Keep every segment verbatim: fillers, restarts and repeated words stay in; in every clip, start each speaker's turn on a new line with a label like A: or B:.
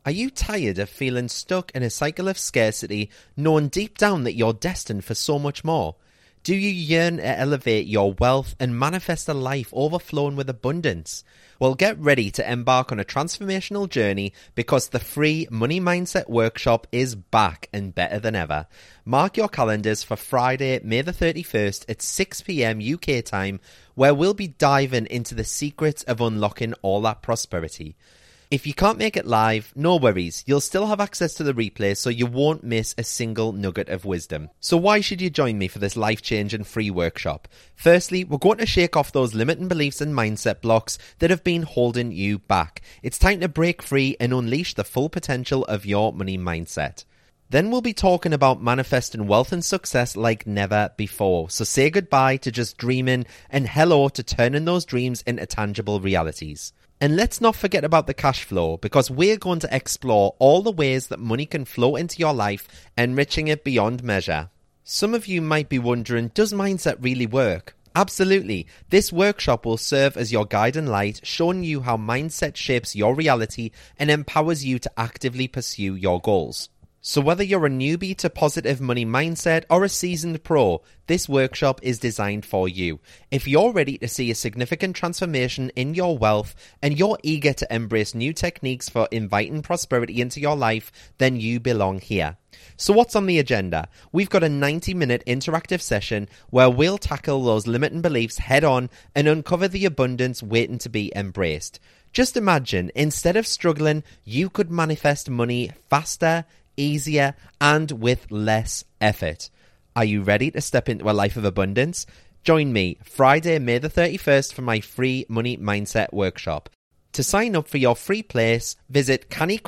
A: Are you tired of feeling stuck in a cycle of scarcity, knowing deep down that you're destined for so much more? Do you yearn to elevate your wealth and manifest a life overflowing with abundance? Well, get ready to embark on a transformational journey because the free Money Mindset Workshop is back and better than ever. Mark your calendars for Friday, May the thirty-first at six p.m. U K time, where we'll be diving into the secrets of unlocking all that prosperity. If you can't make it live, no worries. You'll still have access to the replay, so you won't miss a single nugget of wisdom. So why should you join me for this life-changing free workshop? Firstly, we're going to shake off those limiting beliefs and mindset blocks that have been holding you back. It's time to break free and unleash the full potential of your money mindset. Then we'll be talking about manifesting wealth and success like never before. So say goodbye to just dreaming and hello to turning those dreams into tangible realities. And let's not forget about the cash flow, because we're going to explore all the ways that money can flow into your life, enriching it beyond measure. Some of you might be wondering, does mindset really work? Absolutely. This workshop will serve as your guiding light, showing you how mindset shapes your reality and empowers you to actively pursue your goals. So whether you're a newbie to positive money mindset or a seasoned pro, this workshop is designed for you. If you're ready to see a significant transformation in your wealth and you're eager to embrace new techniques for inviting prosperity into your life, then you belong here. So what's on the agenda? We've got a ninety minute interactive session where we'll tackle those limiting beliefs head on and uncover the abundance waiting to be embraced. Just imagine, instead of struggling, you could manifest money faster, easier, and with less effort. Are you ready to step into a life of abundance? Join me Friday, May the thirty-first for my free Money Mindset Workshop. To sign up for your free place, visit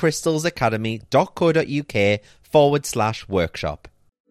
A: cannycrystalsacademy.co.uk forward slash workshop.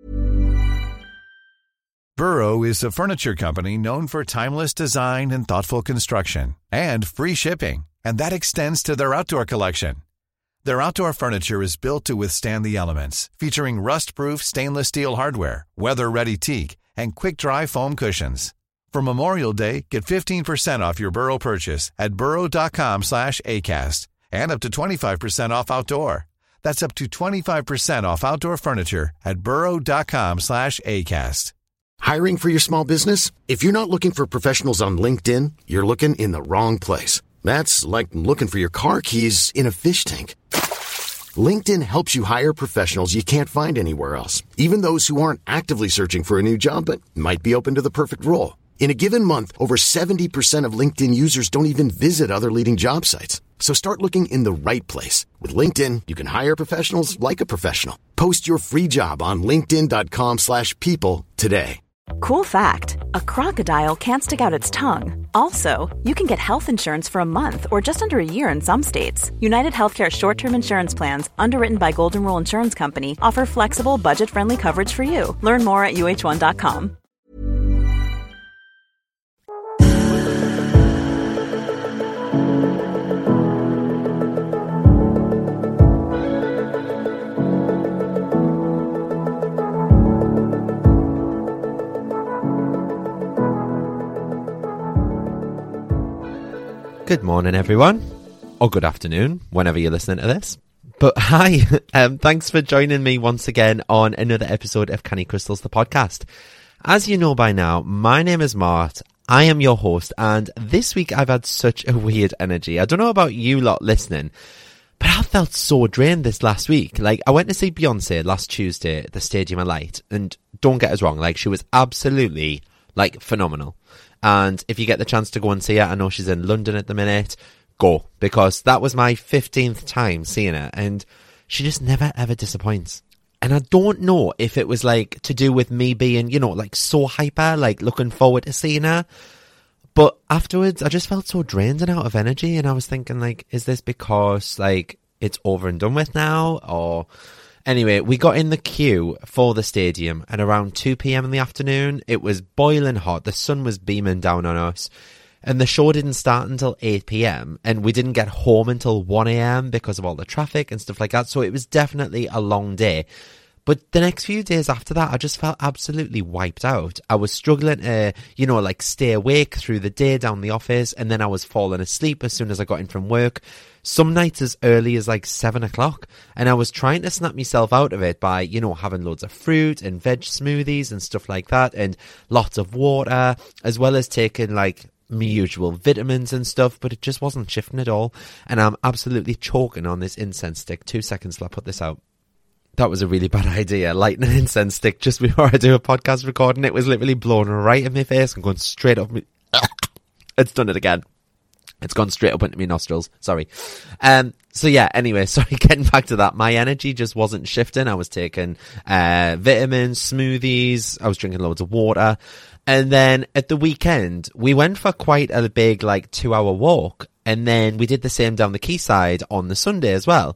B: Burrow is a furniture company known for timeless design and thoughtful construction and free shipping, and that extends to their outdoor collection. Their outdoor furniture is built to withstand the elements, featuring rust-proof stainless steel hardware, weather-ready teak, and quick-dry foam cushions. For Memorial Day, get fifteen percent off your Burrow purchase at burrow.com slash ACAST and up to twenty-five percent off outdoor. That's up to twenty-five percent off outdoor furniture at burrow.com slash ACAST.
C: Hiring for your small business? If you're not looking for professionals on LinkedIn, you're looking in the wrong place. That's like looking for your car keys in a fish tank. LinkedIn helps you hire professionals you can't find anywhere else, even those who aren't actively searching for a new job but might be open to the perfect role. In a given month, over seventy percent of LinkedIn users don't even visit other leading job sites. So start looking in the right place. With LinkedIn, you can hire professionals like a professional. Post your free job on linkedin.com slash people today.
D: Cool fact, a crocodile can't stick out its tongue. Also, you can get health insurance for a month or just under a year in some states. United Healthcare short-term insurance plans, underwritten by Golden Rule Insurance Company, offer flexible, budget-friendly coverage for you. Learn more at U H one dot com.
A: Good morning, everyone, or good afternoon, whenever you're listening to this. But hi, um, thanks for joining me once again on another episode of Canny Crystals, the podcast. As you know by now, my name is Mart. I am your host, and this week I've had such a weird energy. I don't know about you lot listening, but I felt so drained this last week. Like, I went to see Beyonce last Tuesday at the Stadium of Light, and don't get us wrong, like, she was absolutely, like, phenomenal. And if you get the chance to go and see her, I know she's in London at the minute, go. Because that was my fifteenth time seeing her. And she just never, ever disappoints. And I don't know if it was like to do with me being, you know, like so hyper, like looking forward to seeing her. But afterwards, I just felt so drained and out of energy. And I was thinking, like, is this because, like, it's over and done with now? Or... Anyway, we got in the queue for the stadium at around two p.m. in the afternoon. It was boiling hot. The sun was beaming down on us. And the show didn't start until eight p.m. And we didn't get home until one a.m. because of all the traffic and stuff like that. So it was definitely a long day. But the next few days after that, I just felt absolutely wiped out. I was struggling to, you know, like stay awake through the day down the office, and then I was falling asleep as soon as I got in from work. Some nights as early as like seven o'clock. And I was trying to snap myself out of it by, you know, having loads of fruit and veg smoothies and stuff like that, and lots of water, as well as taking like my usual vitamins and stuff, but it just wasn't shifting at all. And I'm absolutely choking on this incense stick. Two seconds till I put this out. That was a really bad idea, lighting an incense stick just before I do a podcast recording. It was literally blown right in my face and going straight up me. It's done it again. It's gone straight up into my nostrils. Sorry. Um, so yeah, anyway, sorry, getting back to that. My energy just wasn't shifting. I was taking uh, vitamins, smoothies. I was drinking loads of water. And then at the weekend, we went for quite a big, like, two-hour walk. And then we did the same down the quayside on the Sunday as well.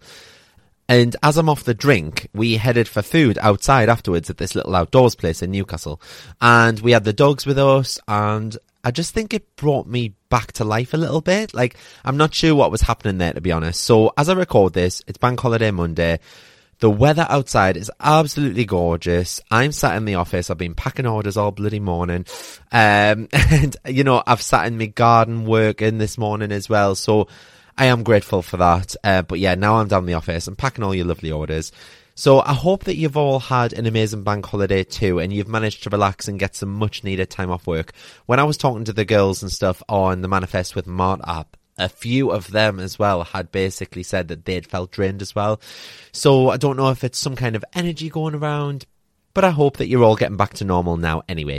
A: And as I'm off the drink, we headed for food outside afterwards at this little outdoors place in Newcastle. And we had the dogs with us, and I just think it brought me back to life a little bit. Like, I'm not sure what was happening there, to be honest. So as I record this, it's Bank Holiday Monday. The weather outside is absolutely gorgeous. I'm sat in the office. I've been packing orders all bloody morning. Um, and, you know, I've sat in my garden working this morning as well. So I am grateful for that. Uh, but yeah, now I'm down the office. I'm packing all your lovely orders. So I hope that you've all had an amazing bank holiday too, and you've managed to relax and get some much needed time off work. When I was talking to the girls and stuff on the Manifest with Mart app, a few of them as well had basically said that they'd felt drained as well. So I don't know if it's some kind of energy going around, but I hope that you're all getting back to normal now anyway.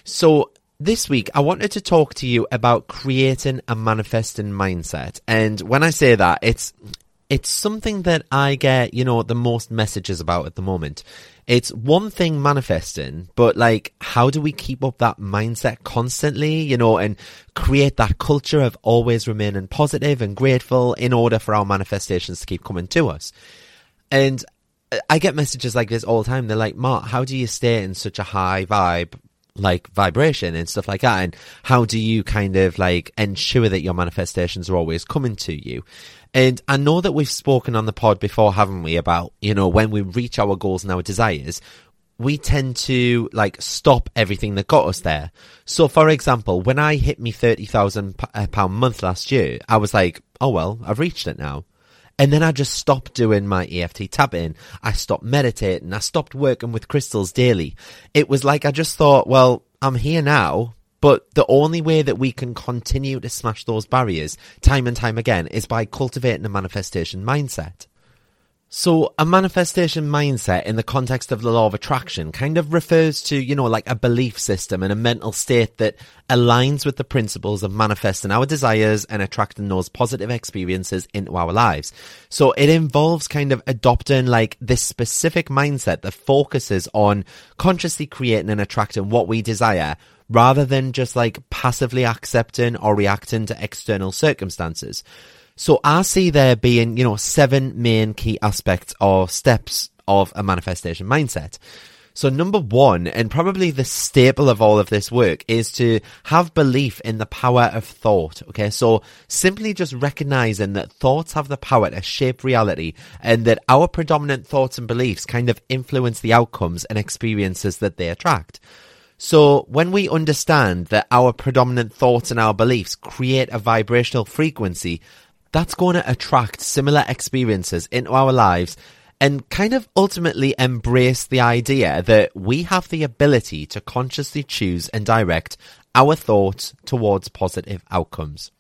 A: So this week, I wanted to talk to you about creating a manifesting mindset. And when I say that, it's it's something that I get, you know, the most messages about at the moment. It's one thing manifesting, but like, how do we keep up that mindset constantly, you know, and create that culture of always remaining positive and grateful in order for our manifestations to keep coming to us? And I get messages like this all the time. They're like, Mark, how do you stay in such a high vibe, like vibration and stuff like that? And how do you kind of like ensure that your manifestations are always coming to you? And I know that we've spoken on the pod before, haven't we, about, you know, when we reach our goals and our desires, we tend to like stop everything that got us there. So for example, when I hit me thirty thousand pound month last year, I was like, oh, well, I've reached it now. And then I just stopped doing my E F T tapping. I stopped meditating. I stopped working with crystals daily. It was like I just thought, well, I'm here now, but the only way that we can continue to smash those barriers time and time again is by cultivating a manifestation mindset. So a manifestation mindset in the context of the law of attraction kind of refers to, you know, like a belief system and a mental state that aligns with the principles of manifesting our desires and attracting those positive experiences into our lives. So it involves kind of adopting like this specific mindset that focuses on consciously creating and attracting what we desire, rather than just like passively accepting or reacting to external circumstances. So I see there being, you know, seven main key aspects or steps of a manifestation mindset. So number one, and probably the staple of all of this work, is to have belief in the power of thought. Okay, so simply just recognizing that thoughts have the power to shape reality, and that our predominant thoughts and beliefs kind of influence the outcomes and experiences that they attract. So when we understand that our predominant thoughts and our beliefs create a vibrational frequency, that's going to attract similar experiences into our lives and kind of ultimately embrace the idea that we have the ability to consciously choose and direct our thoughts towards positive outcomes.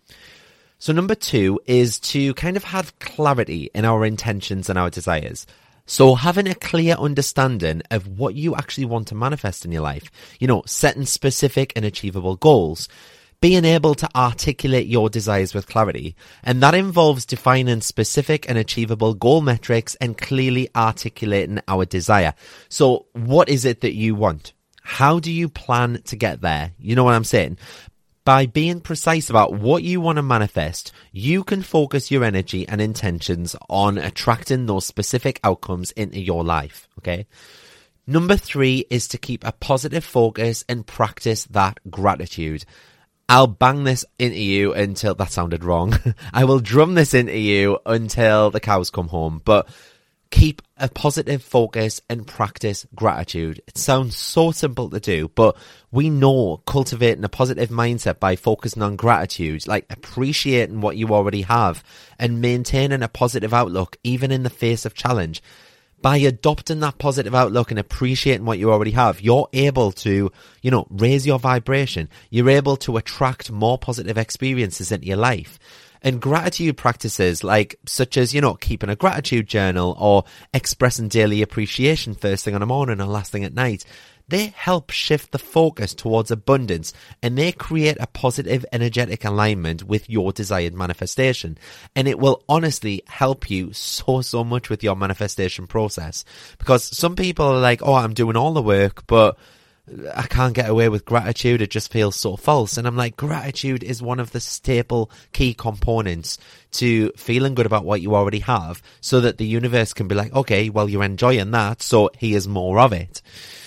A: So number two is to kind of have clarity in our intentions and our desires. So having a clear understanding of what you actually want to manifest in your life, you know, setting specific and achievable goals, being able to articulate your desires with clarity. And that involves defining specific and achievable goal metrics and clearly articulating our desire. So what is it that you want? How do you plan to get there? You know what I'm saying? By being precise about what you want to manifest, you can focus your energy and intentions on attracting those specific outcomes into your life, okay? Number three is to keep a positive focus and practice that gratitude. I'll bang this into you until, that sounded wrong. I will drum this into you until the cows come home. But keep a positive focus and practice gratitude. It sounds so simple to do, but we know cultivating a positive mindset by focusing on gratitude, like appreciating what you already have and maintaining a positive outlook even in the face of challenge. By adopting that positive outlook and appreciating what you already have, you're able to, you know, raise your vibration. You're able to attract more positive experiences into your life. And gratitude practices like such as, you know, keeping a gratitude journal or expressing daily appreciation first thing in the morning and last thing at night, they help shift the focus towards abundance and they create a positive energetic alignment with your desired manifestation. And it will honestly help you so, so much with your manifestation process. Because some people are like, oh, I'm doing all the work, but I can't get away with gratitude. It just feels so false. And I'm like, gratitude is one of the staple key components to feeling good about what you already have so that the universe can be like, okay, well, you're enjoying that, so here's more of it.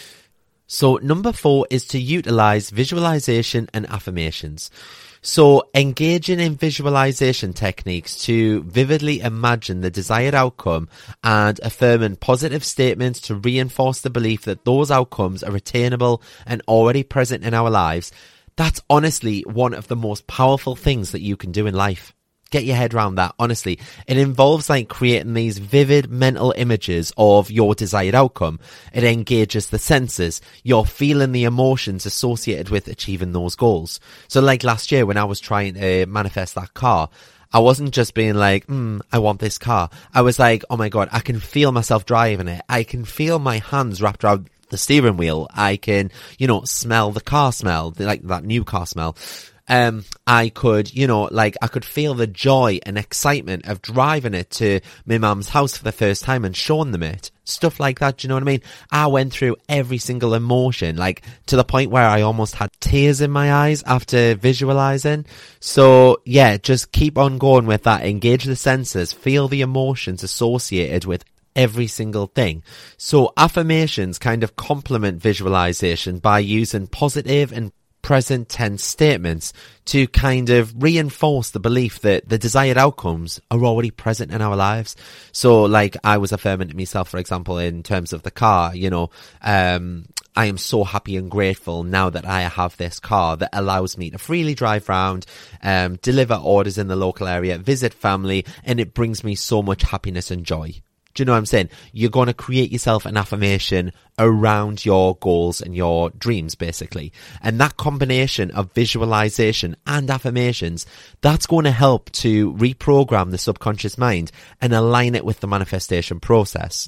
A: So number four is to utilize visualization and affirmations. So engaging in visualization techniques to vividly imagine the desired outcome and affirming positive statements to reinforce the belief that those outcomes are attainable and already present in our lives. That's honestly one of the most powerful things that you can do in life. Get your head around that, honestly. It involves like creating these vivid mental images of your desired outcome. It engages the senses. You're feeling the emotions associated with achieving those goals. So like last year when I was trying to manifest that car, I wasn't just being like, hmm, I want this car. I was like, oh my God, I can feel myself driving it. I can feel my hands wrapped around the steering wheel. I can, you know, smell the car smell, like that new car smell. Um, I could, you know, like I could feel the joy and excitement of driving it to my mum's house for the first time and showing them it. Stuff like that, do you know what I mean? I went through every single emotion, like to the point where I almost had tears in my eyes after visualizing. So yeah, just keep on going with that. Engage the senses, feel the emotions associated with every single thing. So affirmations kind of complement visualization by using positive and present tense statements to kind of reinforce the belief that the desired outcomes are already present in our lives. So like I was affirming to myself, for example, in terms of the car, you know, um, I am so happy and grateful now that I have this car that allows me to freely drive around, um, deliver orders in the local area, visit family, and it brings me so much happiness and joy. Do you know what I'm saying? You're going to create yourself an affirmation around your goals and your dreams, basically. And that combination of visualization and affirmations, that's going to help to reprogram the subconscious mind and align it with the manifestation process.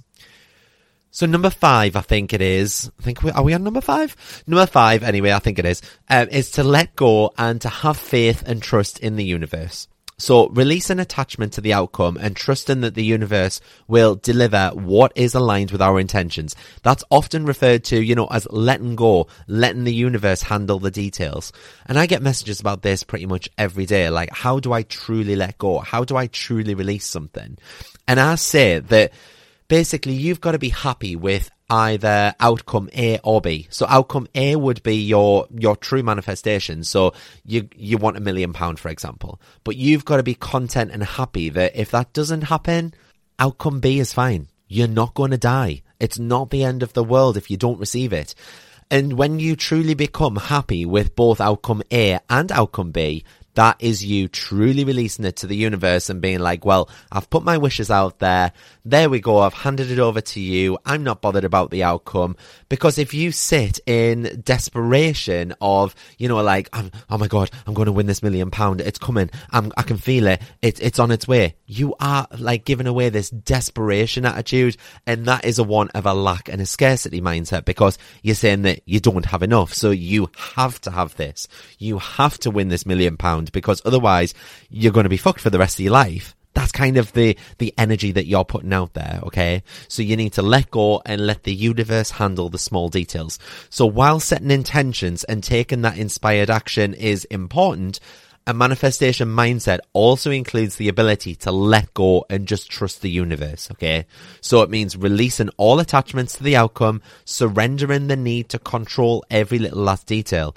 A: So number five, I think it is, I think we, are we on number five? Number five, anyway, I think it is, um, is to let go and to have faith and trust in the universe. So release an attachment to the outcome and trusting that the universe will deliver what is aligned with our intentions. That's often referred to, you know, as letting go, letting the universe handle the details. And I get messages about this pretty much every day. Like, how do I truly let go? How do I truly release something? And I say that basically you've got to be happy with either outcome A or B. So outcome A would be your your true manifestation. So you you want a million pound, for example, but you've got to be content and happy that if that doesn't happen, outcome B is fine. You're not going to die. It's not the end of the world if you don't receive it. And when you truly become happy with both outcome A and outcome B, that is you truly releasing it to the universe and being like, well, I've put my wishes out there. There we go. I've handed it over to you. I'm not bothered about the outcome. Because if you sit in desperation of, you know, like, I'm, oh my God, I'm going to win this million pound. It's coming. I'm, I can feel it. It's, it's on its way. You are like giving away this desperation attitude. And that is a one of a lack and a scarcity mindset because you're saying that you don't have enough. So you have to have this. You have to win this million pound. Because otherwise you're going to be fucked for the rest of your life. That's kind of the, the energy that you're putting out there, okay? So you need to let go and let the universe handle the small details. So while setting intentions and taking that inspired action is important, a manifestation mindset also includes the ability to let go and just trust the universe, okay? So it means releasing all attachments to the outcome, surrendering the need to control every little last detail.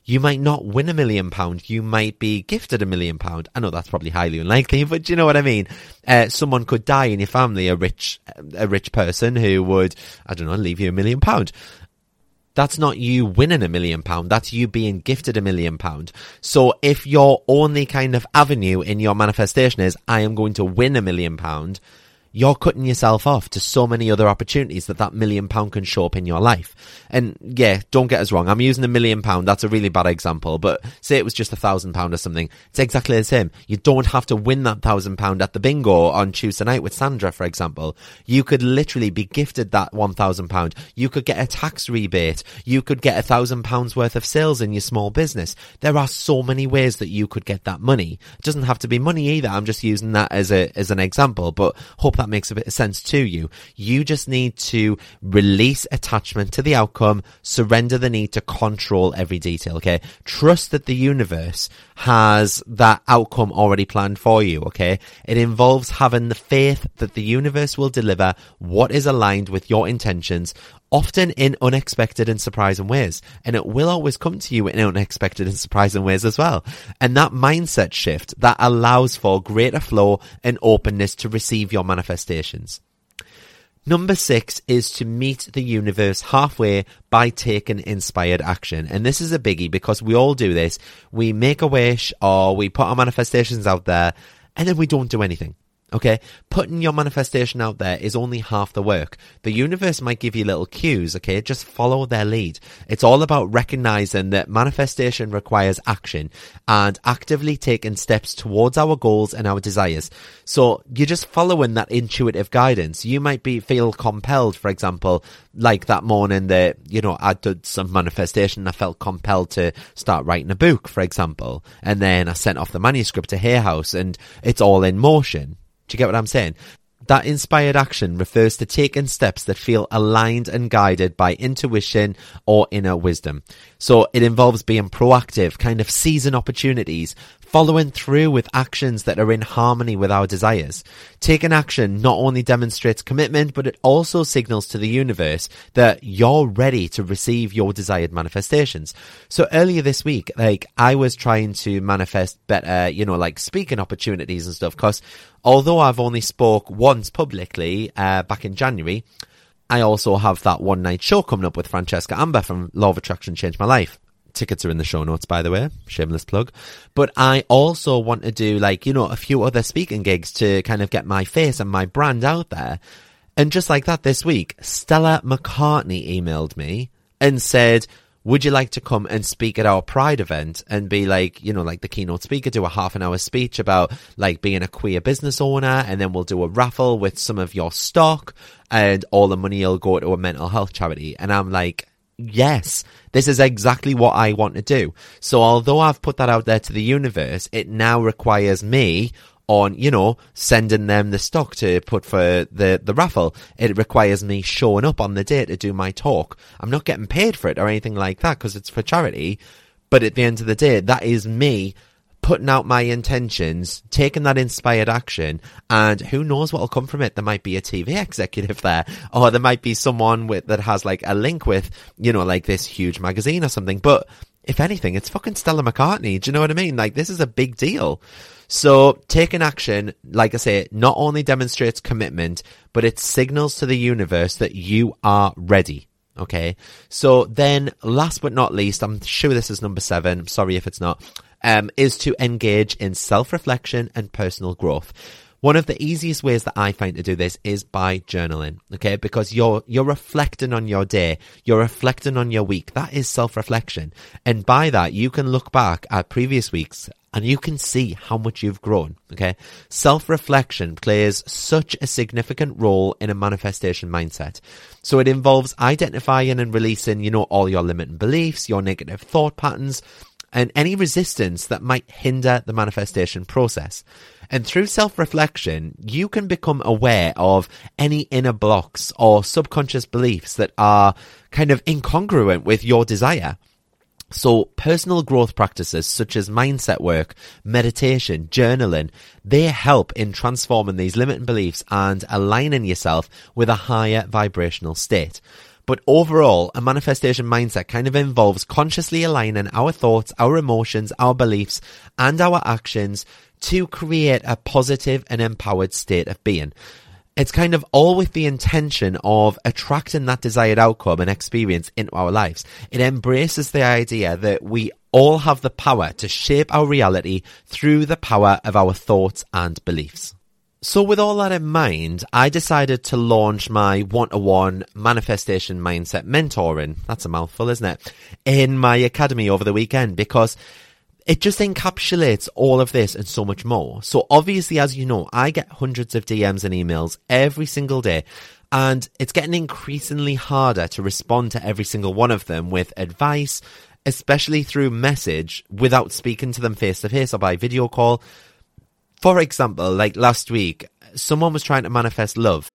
A: You might not win a million pound. You might be gifted a million pound. I know that's probably highly unlikely, but you know what I mean? Uh, someone could die in your family, a rich, a rich person who would, I don't know, leave you a million pound. That's not you winning a million pound. That's you being gifted a million pound. So if your only kind of avenue in your manifestation is, I am going to win a million pound, you're cutting yourself off to so many other opportunities that that million pound can show up in your life. And yeah, don't get us wrong. I'm using a million pound. That's a really bad example, but say it was just a thousand pound or something. It's exactly the same. You don't have to win that thousand pound at the bingo on Tuesday night with Sandra, for example. You could literally be gifted that one thousand pound. You could get a tax rebate. You could get a thousand pounds worth of sales in your small business. There are so many ways that you could get that money. It doesn't have to be money either. I'm just using that as a, as an example, but hope that makes a bit of sense to you. You just need to release attachment to the outcome, surrender the need to control every detail, okay? Trust that the universe has that outcome already planned for you, okay? It involves having the faith that the universe will deliver what is aligned with your intentions, often in unexpected and surprising ways. And it will always come to you in unexpected and surprising ways as well. And that mindset shift, that allows for greater flow and openness to receive your manifestations. Number six is to meet the universe halfway by taking inspired action. And this is a biggie because we all do this. We make a wish or we put our manifestations out there and then we don't do anything. Okay, putting your manifestation out there is only half the work. The universe might give you little cues, okay? Just follow their lead. It's all about recognizing that manifestation requires action and actively taking steps towards our goals and our desires. So you're just following that intuitive guidance. You might be feel compelled, for example, like that morning that, you know, I did some manifestation. I felt compelled to start writing a book, for example. And then I sent off the manuscript to Hay House and it's all in motion. Do you get what I'm saying? That inspired action refers to taking steps that feel aligned and guided by intuition or inner wisdom. So it involves being proactive, kind of seizing opportunities, following through with actions that are in harmony with our desires. Taking action not only demonstrates commitment, but it also signals to the universe that you're ready to receive your desired manifestations. So earlier this week, like I was trying to manifest better, you know, like speaking opportunities and stuff, because although I've only spoke once publicly uh, back in January, I also have that one night show coming up with Francesca Amber from Law of Attraction Changed My Life. Tickets are in the show notes, by the way. Shameless plug. But I also want to do, like, you know, a few other speaking gigs to kind of get my face and my brand out there. And just like that this week, Stella McCartney emailed me and said, would you like to come and speak at our Pride event and be like, you know, like the keynote speaker, do a half an hour speech about like being a queer business owner, and then we'll do a raffle with some of your stock and all the money will go to a mental health charity. And I'm like, yes, this is exactly what I want to do. So although I've put that out there to the universe, it now requires me on, you know, sending them the stock to put for the, the raffle. It requires me showing up on the day to do my talk. I'm not getting paid for it or anything like that because it's for charity. But at the end of the day, that is me putting out my intentions, taking that inspired action, and who knows what will come from it. There might be a T V executive there, or there might be someone with that has like a link with, you know, like this huge magazine or something. But if anything, it's fucking Stella McCartney. Do you know what I mean? Like, this is a big deal. So taking action, like I say, not only demonstrates commitment, but it signals to the universe that you are ready. Okay. So then last but not least, I'm sure this is number seven. Sorry if it's not. Um, is to engage in self-reflection and personal growth. One of the easiest ways that I find to do this is by journaling, okay? Because you're you're reflecting on your day, you're reflecting on your week. That is self-reflection. And by that, you can look back at previous weeks and you can see how much you've grown, okay? Self-reflection plays such a significant role in a manifestation mindset. So it involves identifying and releasing, you know, all your limiting beliefs, your negative thought patterns, and any resistance that might hinder the manifestation process. And through self-reflection, you can become aware of any inner blocks or subconscious beliefs that are kind of incongruent with your desire. So personal growth practices such as mindset work, meditation, journaling, they help in transforming these limiting beliefs and aligning yourself with a higher vibrational state. But overall, a manifestation mindset kind of involves consciously aligning our thoughts, our emotions, our beliefs, and our actions to create a positive and empowered state of being. It's kind of all with the intention of attracting that desired outcome and experience into our lives. It embraces the idea that we all have the power to shape our reality through the power of our thoughts and beliefs. So with all that in mind, I decided to launch my one-to-one manifestation mindset mentoring, that's a mouthful, isn't it, in my academy over the weekend, because it just encapsulates all of this and so much more. So obviously, as you know, I get hundreds of D Ms and emails every single day, and it's getting increasingly harder to respond to every single one of them with advice, especially through message, without speaking to them face-to-face or by video call. For example, like last week, someone was trying to manifest love.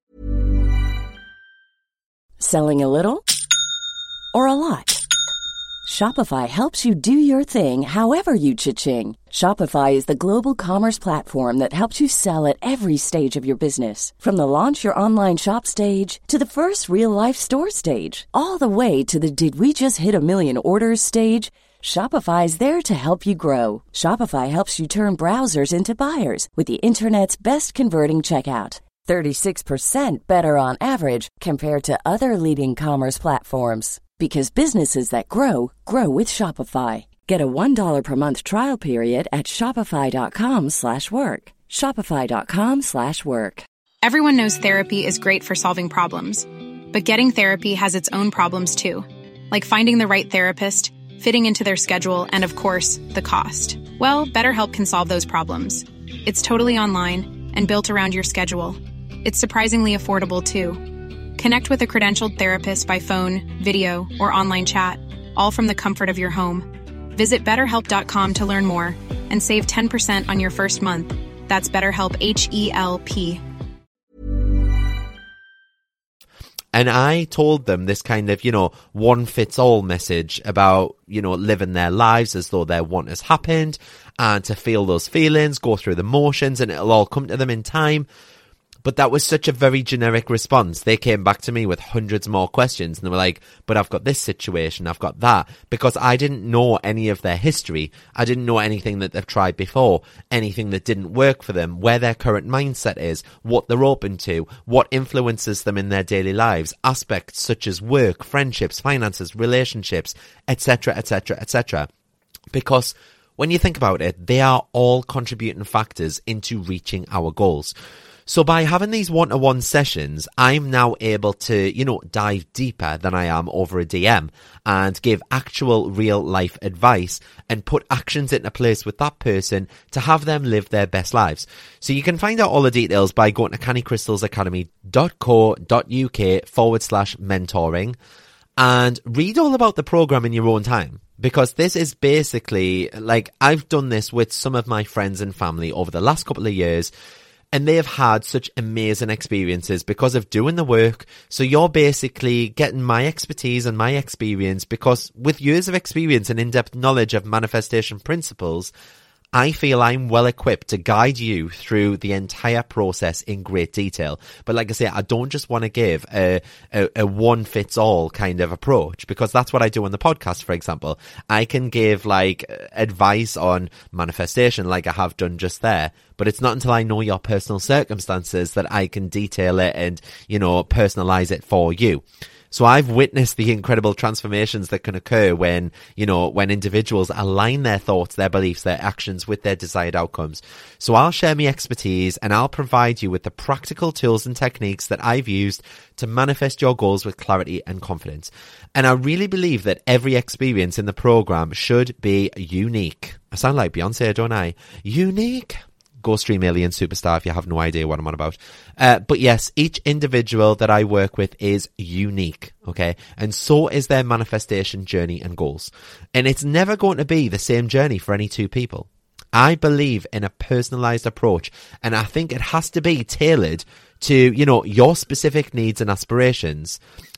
E: Selling a little or a lot? Shopify helps you do your thing however you cha-ching. Shopify is the global commerce platform that helps you sell at every stage of your business. From the launch your online shop stage to the first real-life store stage, all the way to the did we just hit a million orders stage. Shopify is there to help you grow. Shopify helps you turn browsers into buyers with the internet's best converting checkout. thirty-six percent better on average compared to other leading commerce platforms. Because businesses that grow, grow with Shopify. Get a one dollar per month trial period at shopify.com slash work. Shopify.com slash work.
F: Everyone knows therapy is great for solving problems. But getting therapy has its own problems too. Like finding the right therapist, fitting into their schedule, and of course, the cost. Well, BetterHelp can solve those problems. It's totally online and built around your schedule. It's surprisingly affordable too. Connect with a credentialed therapist by phone, video, or online chat, all from the comfort of your home. Visit better help dot com to learn more and save ten percent on your first month. That's BetterHelp, H E L P.
A: And I told them this kind of, you know, one-fits-all message about, you know, living their lives as though their want has happened, and to feel those feelings, go through the motions, and it'll all come to them in time. But that was such a very generic response. They came back to me with hundreds more questions, and they were like, but I've got this situation, I've got that, because I didn't know any of their history. I didn't know anything that they've tried before, anything that didn't work for them, where their current mindset is, what they're open to, what influences them in their daily lives, aspects such as work, friendships, finances, relationships, et cetera, et cetera, et cetera. Because when you think about it, they are all contributing factors into reaching our goals. So by having these one-to-one sessions, I'm now able to, you know, dive deeper than I am over a D M and give actual real-life advice and put actions into place with that person to have them live their best lives. So you can find out all the details by going to canny crystals academy dot co dot uk forward slash mentoring and read all about the program in your own time. Because this is basically, like, I've done this with some of my friends and family over the last couple of years, and they have had such amazing experiences because of doing the work. So you're basically getting my expertise and my experience, because with years of experience and in-depth knowledge of manifestation principles, I feel I'm well equipped to guide you through the entire process in great detail. But like I say, I don't just want to give a, a, a one-fits-all kind of approach, because that's what I do on the podcast, for example. I can give like advice on manifestation like I have done just there, but it's not until I know your personal circumstances that I can detail it and, you know, personalize it for you. So I've witnessed the incredible transformations that can occur when, you know, when individuals align their thoughts, their beliefs, their actions with their desired outcomes. So I'll share my expertise and I'll provide you with the practical tools and techniques that I've used to manifest your goals with clarity and confidence. And I really believe that every experience in the program should be unique. I sound like Beyonce, don't I? Unique. Go stream Alien Superstar if you have no idea what I'm on about. Uh, but yes, each individual that I work with is unique, okay? And so is their manifestation journey and goals. And it's never going to be the same journey for any two people. I believe in a personalized approach, and I think it has to be tailored to, you know, your specific needs and aspirations.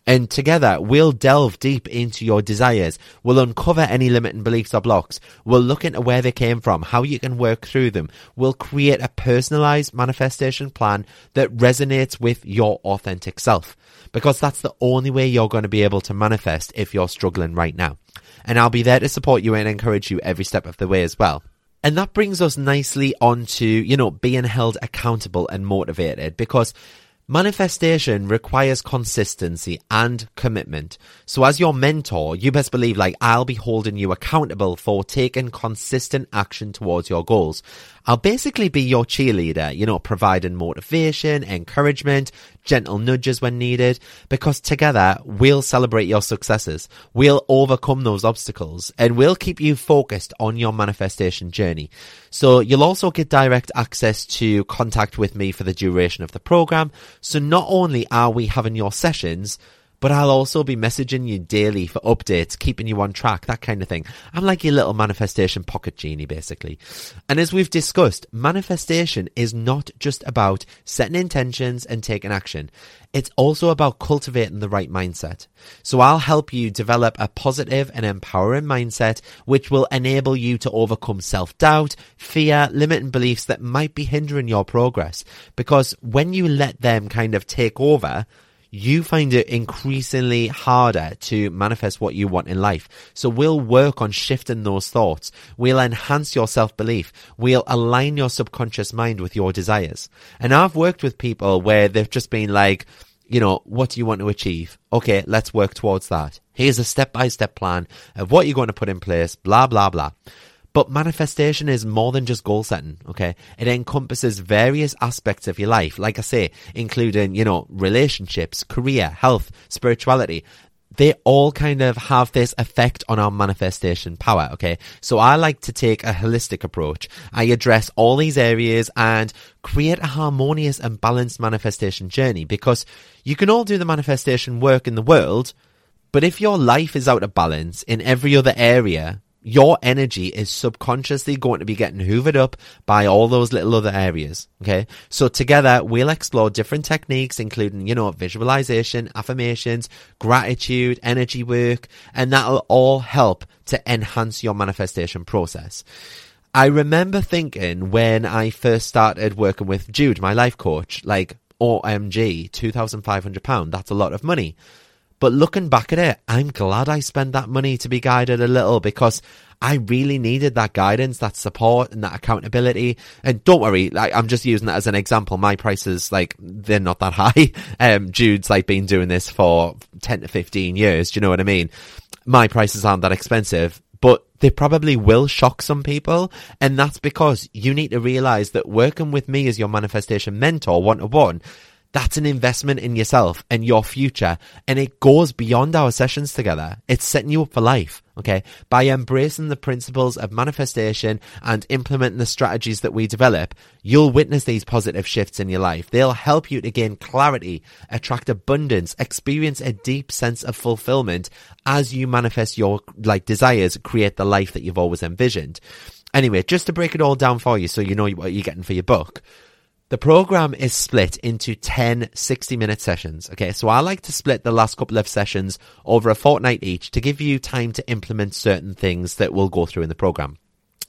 A: And together, we'll delve deep into your desires. We'll uncover any limiting beliefs or blocks. We'll look into where they came from, how you can work through them. We'll create a personalized manifestation plan that resonates with your authentic self, because that's the only way you're going to be able to manifest if you're struggling right now. And I'll be there to support you and encourage you every step of the way as well. And that brings us nicely onto, you know, being held accountable and motivated, because manifestation requires consistency and commitment. So as your mentor, you best believe, like, I'll be holding you accountable for taking consistent action towards your goals. I'll basically be your cheerleader, you know, providing motivation, encouragement, gentle nudges when needed, because together we'll celebrate your successes. We'll overcome those obstacles and we'll keep you focused on your manifestation journey. So you'll also get direct access to contact with me for the duration of the program. So not only are we having your sessions, but I'll also be messaging you daily for updates, keeping you on track, that kind of thing. I'm like your little manifestation pocket genie, basically. And as we've discussed, manifestation is not just about setting intentions and taking action. It's also about cultivating the right mindset. So I'll help you develop a positive and empowering mindset, which will enable you to overcome self-doubt, fear, limiting beliefs that might be hindering your progress. Because when you let them kind of take over, you find it increasingly harder to manifest what you want in life. So we'll work on shifting those thoughts. We'll enhance your self-belief. We'll align your subconscious mind with your desires. And I've worked with people where they've just been like, you know, what do you want to achieve? Okay, let's work towards that. Here's a step-by-step plan of what you're going to put in place, blah, blah, blah. But manifestation is more than just goal setting, okay? It encompasses various aspects of your life, like I say, including, you know, relationships, career, health, spirituality. They all kind of have this effect on our manifestation power, okay? So I like to take a holistic approach. I address all these areas and create a harmonious and balanced manifestation journey, because you can all do the manifestation work in the world, but if your life is out of balance in every other area, your energy is subconsciously going to be getting hoovered up by all those little other areas, okay? So together, we'll explore different techniques, including, you know, visualization, affirmations, gratitude, energy work, and that'll all help to enhance your manifestation process. I remember thinking when I first started working with Jude, my life coach, like, O M G, two thousand five hundred pounds, that's a lot of money. But looking back at it, I'm glad I spent that money to be guided a little, because I really needed that guidance, that support and that accountability. And don't worry, like, I'm just using that as an example. My prices, like, they're not that high. Um, Jude's like been doing this for ten to fifteen years. Do you know what I mean? My prices aren't that expensive, but they probably will shock some people. And that's because you need to realize that working with me as your manifestation mentor one-to-one, that's an investment in yourself and your future, and it goes beyond our sessions together. It's setting you up for life, okay? By embracing the principles of manifestation and implementing the strategies that we develop, you'll witness these positive shifts in your life. They'll help you to gain clarity, attract abundance, experience a deep sense of fulfillment as you manifest your like desires, create the life that you've always envisioned. Anyway, just to break it all down for you so you know what you're getting for your buck. The program is split into ten sixty-minute sessions, okay? So I like to split the last couple of sessions over a fortnight each to give you time to implement certain things that we'll go through in the program.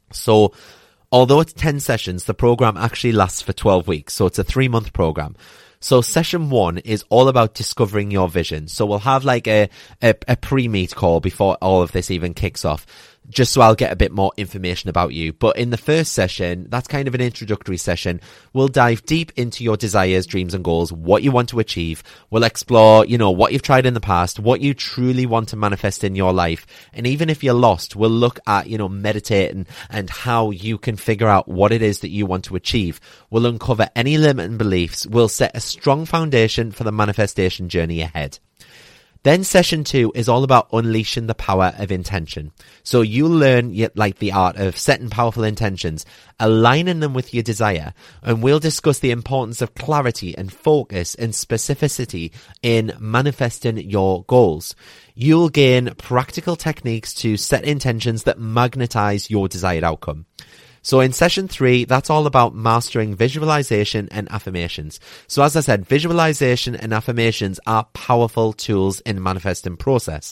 A: So although it's ten sessions, the program actually lasts for twelve weeks, so it's a three-month program. So session one is all about discovering your vision. So we'll have like a, a, a pre-meet call before all of this even kicks off, just so I'll get a bit more information about you. But in the first session, that's kind of an introductory session. We'll dive deep into your desires, dreams and goals, what you want to achieve. We'll explore, you know, what you've tried in the past, what you truly want to manifest in your life. And even if you're lost, we'll look at, you know, meditating and how you can figure out what it is that you want to achieve. We'll uncover any limiting beliefs. We'll set a strong foundation for the manifestation journey ahead. Then session two is all about unleashing the power of intention. So you'll learn like the art of setting powerful intentions, aligning them with your desire, and we'll discuss the importance of clarity and focus and specificity in manifesting your goals. You'll gain practical techniques to set intentions that magnetize your desired outcome. So in session three, that's all about mastering visualization and affirmations. So as I said, visualization and affirmations are powerful tools in the manifesting process.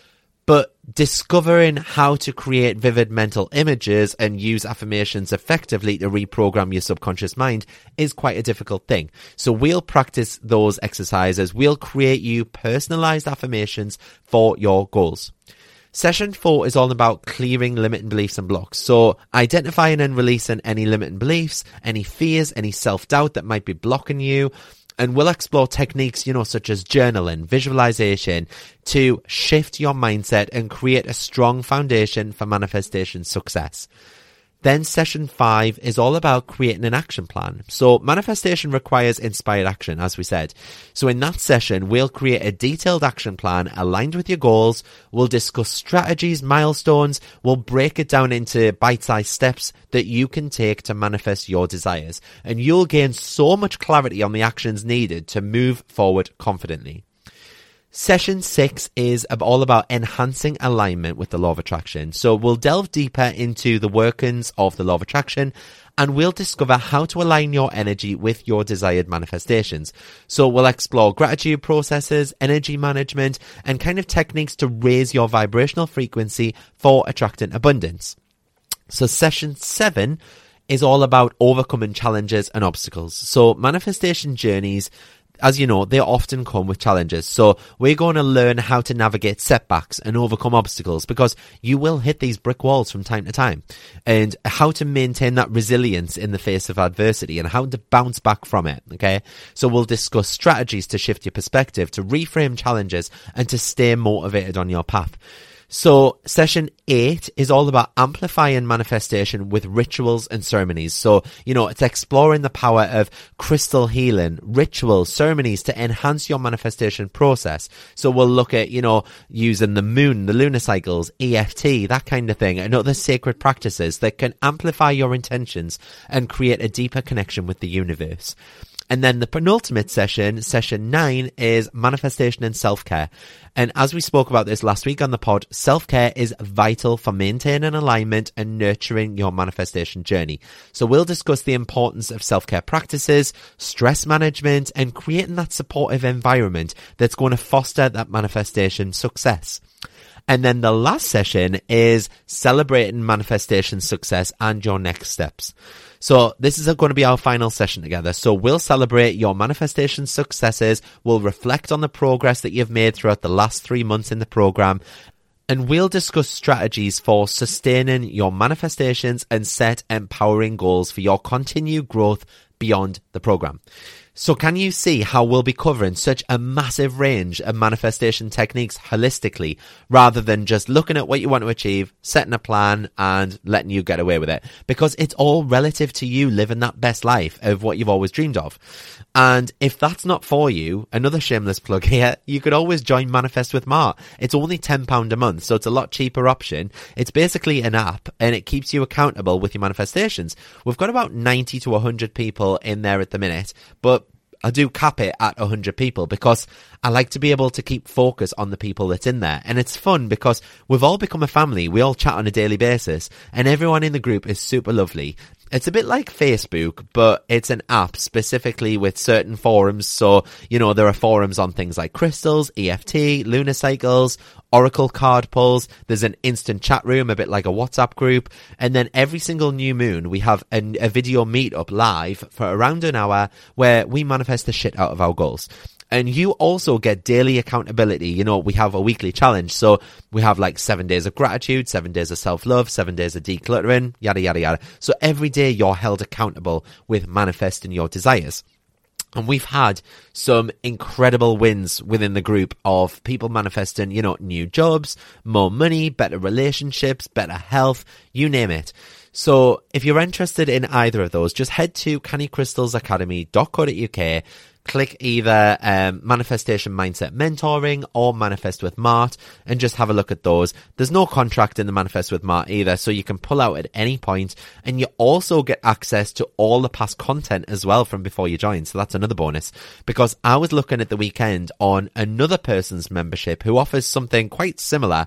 A: But discovering how to create vivid mental images and use affirmations effectively to reprogram your subconscious mind is quite a difficult thing. So we'll practice those exercises. We'll create you personalized affirmations for your goals. Session four is all about clearing limiting beliefs and blocks. So identifying and releasing any limiting beliefs, any fears, any self-doubt that might be blocking you. And we'll explore techniques, you know, such as journaling, visualization, to shift your mindset and create a strong foundation for manifestation success. Then session five is all about creating an action plan. So manifestation requires inspired action, as we said. So in that session, we'll create a detailed action plan aligned with your goals. We'll discuss strategies, milestones. We'll break it down into bite-sized steps that you can take to manifest your desires. And you'll gain so much clarity on the actions needed to move forward confidently. Session six is all about enhancing alignment with the law of attraction. So we'll delve deeper into the workings of the law of attraction, and we'll discover how to align your energy with your desired manifestations. So we'll explore gratitude processes, energy management, and kind of techniques to raise your vibrational frequency for attracting abundance. So session seven is all about overcoming challenges and obstacles. So manifestation journeys, as you know, they often come with challenges. So we're going to learn how to navigate setbacks and overcome obstacles, because you will hit these brick walls from time to time, and how to maintain that resilience in the face of adversity and how to bounce back from it. Okay. So we'll discuss strategies to shift your perspective, to reframe challenges, and to stay motivated on your path. So session eight is all about amplifying manifestation with rituals and ceremonies. So, you know, it's exploring the power of crystal healing, rituals, ceremonies to enhance your manifestation process. So we'll look at, you know, using the moon, the lunar cycles, E F T, that kind of thing, and other sacred practices that can amplify your intentions and create a deeper connection with the universe. And then the penultimate session, session nine, is manifestation and self-care. And as we spoke about this last week on the pod, self-care is vital for maintaining alignment and nurturing your manifestation journey. So we'll discuss the importance of self-care practices, stress management, and creating that supportive environment that's going to foster that manifestation success. And then the last session is celebrating manifestation success and your next steps. So this is going to be our final session together. So we'll celebrate your manifestation successes. We'll reflect on the progress that you've made throughout the last three months in the program. And we'll discuss strategies for sustaining your manifestations and set empowering goals for your continued growth beyond the program. So can you see how we'll be covering such a massive range of manifestation techniques holistically, rather than just looking at what you want to achieve, setting a plan and letting you get away with it? Because it's all relative to you living that best life of what you've always dreamed of. And if that's not for you, another shameless plug here, you could always join Manifest with Mart. It's only ten pounds a month, so it's a lot cheaper option. It's basically an app, and it keeps you accountable with your manifestations. We've got about ninety to one hundred people in there at the minute, but I do cap it at one hundred people because I like to be able to keep focus on the people that's in there. And it's fun because we've all become a family. We all chat on a daily basis, and everyone in the group is super lovely. It's a bit like Facebook, but it's an app specifically with certain forums. So, you know, there are forums on things like crystals, E F T, lunar cycles, oracle card pulls. There's an instant chat room, a bit like a WhatsApp group. And then every single new moon, we have a, a video meetup live for around an hour where we manifest the shit out of our goals. And you also get daily accountability. You know, we have a weekly challenge. So we have like seven days of gratitude, seven days of self-love, seven days of decluttering, yada, yada, yada. So every day you're held accountable with manifesting your desires. And we've had some incredible wins within the group of people manifesting, you know, new jobs, more money, better relationships, better health, you name it. So if you're interested in either of those, just head to canny crystals academy dot co dot uk. Click either um, Manifestation Mindset Mentoring or Manifest with Mart and just have a look at those. There's no contract in the Manifest with Mart either, so you can pull out at any point. And you also get access to all the past content as well from before you join. So that's another bonus. Because I was looking at the weekend on another person's membership who offers something quite similar.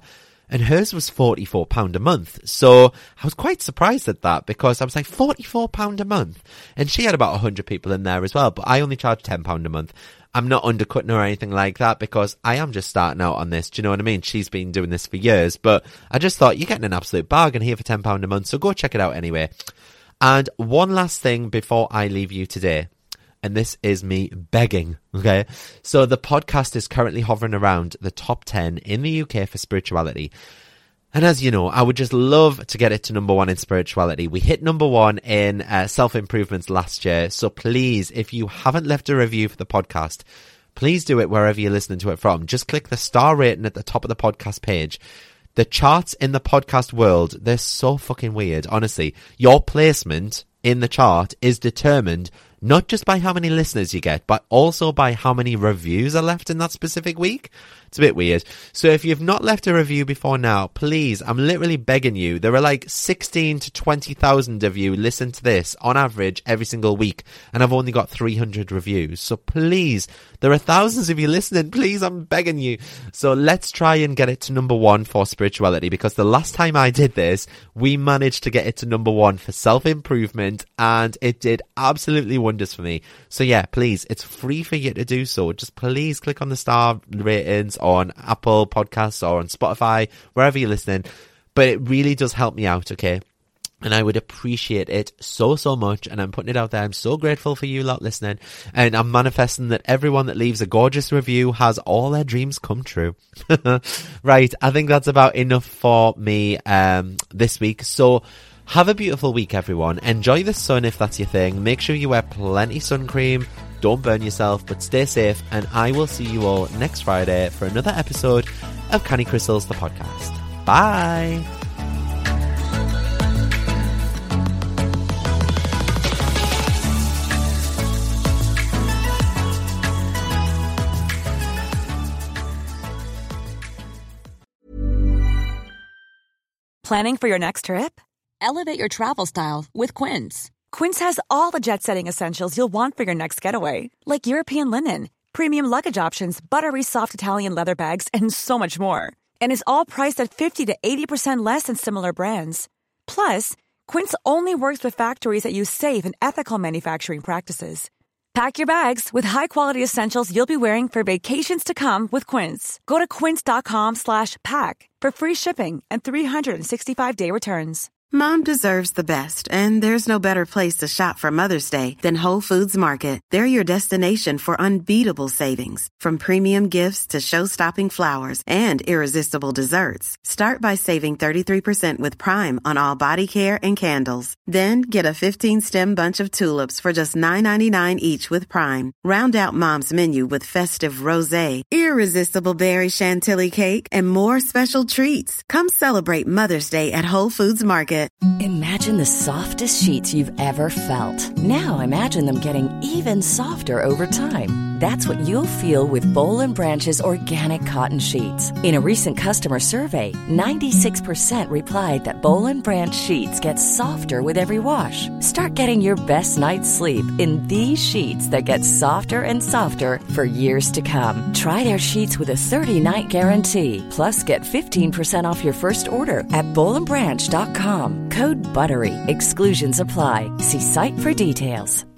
A: and hers was forty-four pounds a month. So I was quite surprised at that, because I was like, forty-four pounds a month? And she had about one hundred people in there as well, but I only charge ten pounds a month. I'm not undercutting her or anything like that, because I am just starting out on this. Do you know what I mean? She's been doing this for years, but I just thought, you're getting an absolute bargain here for ten pounds a month, so go check it out anyway. And one last thing before I leave you today, and this is me begging, okay? So the podcast is currently hovering around the top ten in the U K for spirituality. And as you know, I would just love to get it to number one in spirituality. We hit number one in uh, self-improvements last year. So please, if you haven't left a review for the podcast, please do it wherever you're listening to it from. Just click the star rating at the top of the podcast page. The charts in the podcast world, they're so fucking weird. Honestly, your placement in the chart is determined not just by how many listeners you get, but also by how many reviews are left in that specific week. It's a bit weird. So if you've not left a review before now, please, I'm literally begging you. There are like sixteen to twenty thousand of you listen to this on average every single week, and I've only got three hundred reviews. So please, there are thousands of you listening. Please, I'm begging you. So let's try and get it to number one for spirituality, because the last time I did this, we managed to get it to number one for self-improvement, and it did absolutely wonders for me. So yeah, please, it's free for you to do so. Just please click on the star ratings on Apple Podcasts or on Spotify, wherever you're listening. But it really does help me out, okay? And I would appreciate it so, so much. And I'm putting it out there. I'm so grateful for you lot listening. And I'm manifesting that everyone that leaves a gorgeous review has all their dreams come true. Right, I think that's about enough for me um, this week. So have a beautiful week, everyone. Enjoy the sun if that's your thing. Make sure you wear plenty sun cream. Don't burn yourself, but stay safe. And I will see you all next Friday for another episode of Canny Crystals, the podcast. Bye.
G: Planning for your next trip?
E: Elevate your travel style with Quince.
G: Quince has all the jet-setting essentials you'll want for your next getaway, like European linen, premium luggage options, buttery soft Italian leather bags, and so much more. And is all priced at fifty to eighty percent less than similar brands. Plus, Quince only works with factories that use safe and ethical manufacturing practices. Pack your bags with high-quality essentials you'll be wearing for vacations to come with Quince. Go to quince.com slash pack for free shipping and three sixty-five day returns.
H: Mom deserves the best, and there's no better place to shop for Mother's Day than Whole Foods Market. They're your destination for unbeatable savings, from premium gifts to show-stopping flowers and irresistible desserts. Start by saving thirty-three percent with Prime on all body care and candles. Then get a fifteen-stem bunch of tulips for just nine ninety-nine each with Prime. Round out Mom's menu with festive rosé, irresistible berry chantilly cake, and more special treats. Come celebrate Mother's Day at Whole Foods Market.
E: Imagine the softest sheets you've ever felt. Now imagine them getting even softer over time. That's what you'll feel with Boll and Branch's organic cotton sheets. In a recent customer survey, ninety-six percent replied that Boll and Branch sheets get softer with every wash. Start getting your best night's sleep in these sheets that get softer and softer for years to come. Try their sheets with a thirty-night guarantee. Plus, get fifteen percent off your first order at boll and branch dot com. Code BUTTERY. Exclusions apply. See site for details.